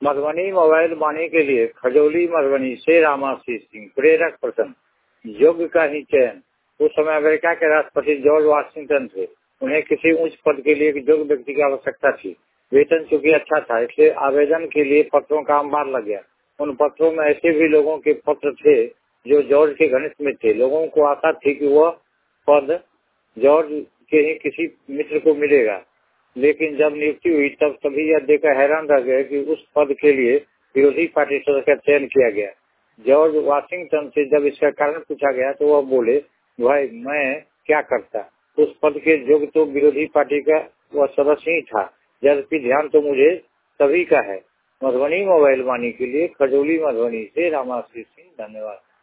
Madhubani mobile बानी के लिए खजौली मधुबनी से रामाशीष सिंह प्रेरक प्रसन्न। योग्य का ही चयन। उस समय अमेरिका के राष्ट्रपति जॉर्ज वाशिंगटन थे। उन्हें किसी उच्च पद के लिए एक योग्य व्यक्ति की आवश्यकता थी। वेतन चूंकि अच्छा था, इसलिए आवेदन के लिए पत्रों का अंबार लग गया। उन पत्रों में ऐसे भी लोगों के पत्र थे जो जॉर्ज के घनिष्ठ में थे। लोगों को आशा थी कि वह पद जॉर्ज के ही किसी मित्र को मिलेगा, लेकिन जब नियुक्ति हुई तब सभी यह देखकर हैरान रह गए कि उस पद के लिए विरोधी पार्टी सदस्य का चयन किया गया। जॉर्ज वाशिंगटन से जब इसका कारण पूछा गया तो वह बोले, भाई मैं क्या करता, उस पद के योग्य तो विरोधी पार्टी का वह सदस्य ही था, यद्यपि ध्यान तो मुझे सभी का है। मधुबनी मोबाइल वाणी के लिए खजौली मधुबनी से रामाशीष सिंह। धन्यवाद।